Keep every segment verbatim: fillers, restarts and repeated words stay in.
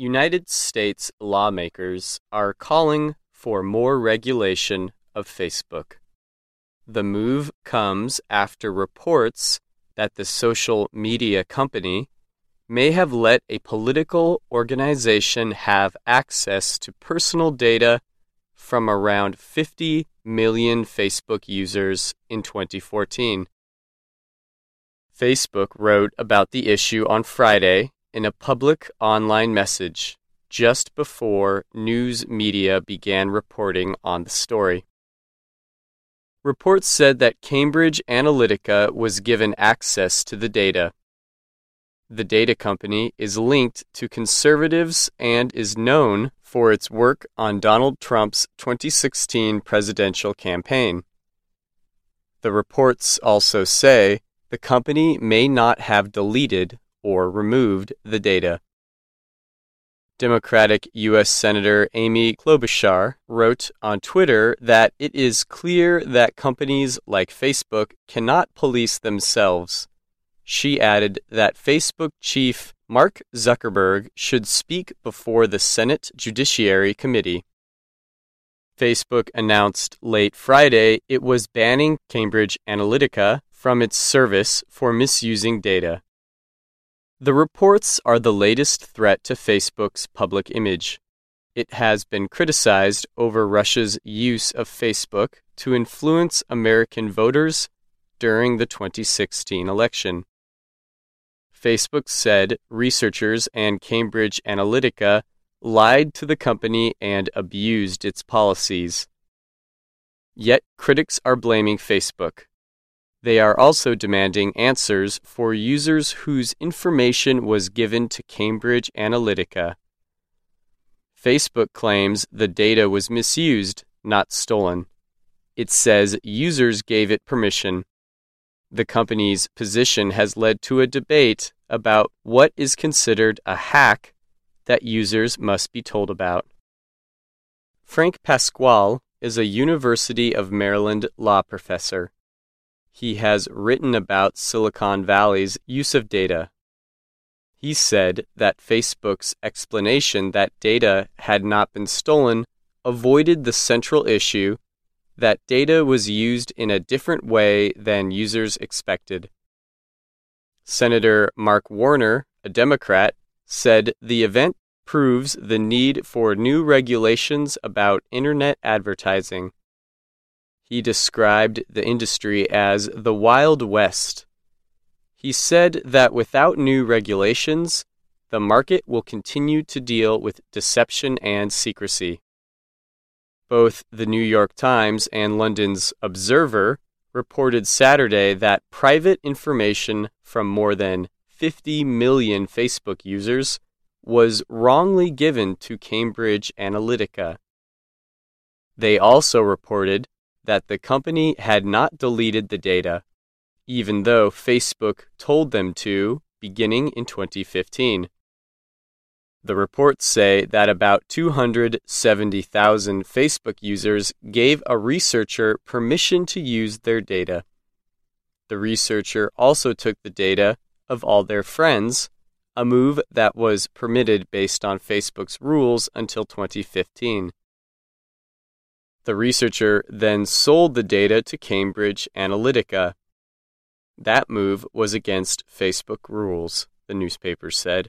United States lawmakers are calling for more regulation of Facebook. The move comes after reports that the social media company may have let a political organization have access to personal data from around fifty million Facebook users in twenty fourteen. Facebook wrote about the issue on Friday in a public online message just before news media began reporting on the story. Reports said that Cambridge Analytica was given access to the data. The data company is linked to conservatives and is known for its work on Donald Trump's twenty sixteen presidential campaign. The reports also say the company may not have deleted or removed the data. Democratic U S Senator Amy Klobuchar wrote on Twitter that it is clear that companies like Facebook cannot police themselves. She added that Facebook chief Mark Zuckerberg should speak before the Senate Judiciary Committee. Facebook announced late Friday it was banning Cambridge Analytica from its service for misusing data. The reports are the latest threat to Facebook's public image. It has been criticized over Russia's use of Facebook to influence American voters during the twenty sixteen election. Facebook said researchers and Cambridge Analytica lied to the company and abused its policies. Yet critics are blaming Facebook. They are also demanding answers for users whose information was given to Cambridge Analytica. Facebook claims the data was misused, not stolen. It says users gave it permission. The company's position has led to a debate about what is considered a hack that users must be told about. Frank Pasquale is a University of Maryland law professor. He has written about Silicon Valley's use of data. He said that Facebook's explanation that data had not been stolen avoided the central issue that data was used in a different way than users expected. Senator Mark Warner, a Democrat, said the event proves the need for new regulations about internet advertising. He described the industry as the Wild West. He said that without new regulations, the market will continue to deal with deception and secrecy. Both the New York Times and London's Observer reported Saturday that private information from more than fifty million Facebook users was wrongly given to Cambridge Analytica. They also reported that the company had not deleted the data, even though Facebook told them to beginning in twenty fifteen. The reports say that about two hundred seventy thousand Facebook users gave a researcher permission to use their data. The researcher also took the data of all their friends, a move that was permitted based on Facebook's rules until twenty fifteen. The researcher then sold the data to Cambridge Analytica. That move was against Facebook rules, the newspaper said.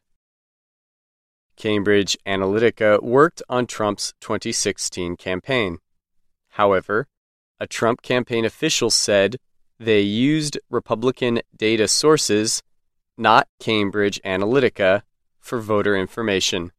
Cambridge Analytica worked on Trump's twenty sixteen campaign. However, a Trump campaign official said they used Republican data sources, not Cambridge Analytica, for voter information.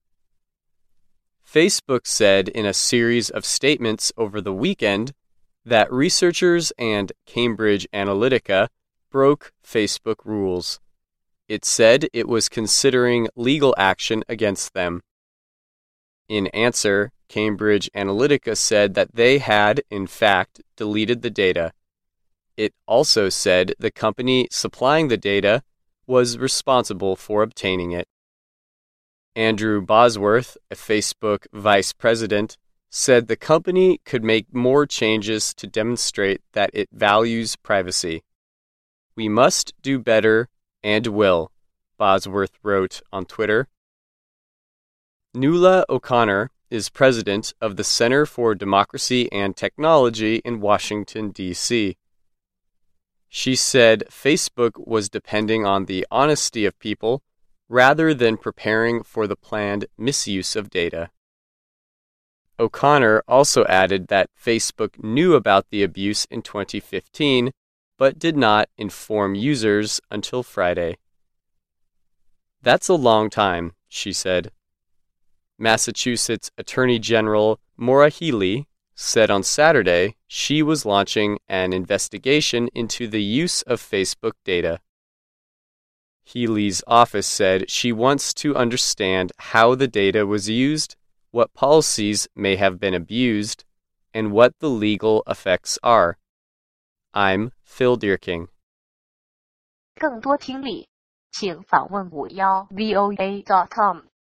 Facebook said in a series of statements over the weekend that researchers and Cambridge Analytica broke Facebook rules. It said it was considering legal action against them. In answer, Cambridge Analytica said that they had, in fact, deleted the data. It also said the company supplying the data was responsible for obtaining it. Andrew Bosworth, a Facebook vice president, said the company could make more changes to demonstrate that it values privacy. "We must do better and will," Bosworth wrote on Twitter. Nuala O'Connor is president of the Center for Democracy and Technology in Washington, D C She said Facebook was depending on the honesty of people rather than preparing for the planned misuse of data. O'Connor also added that Facebook knew about the abuse in twenty fifteen, but did not inform users until Friday. That's a long time, she said. Massachusetts Attorney General Maura Healey said on Saturday she was launching an investigation into the use of Facebook data. Healey's office said she wants to understand how the data was used, what policies may have been abused, and what the legal effects are. I'm Phil Deerking. 更多听力，请访问五幺 V O A dot com。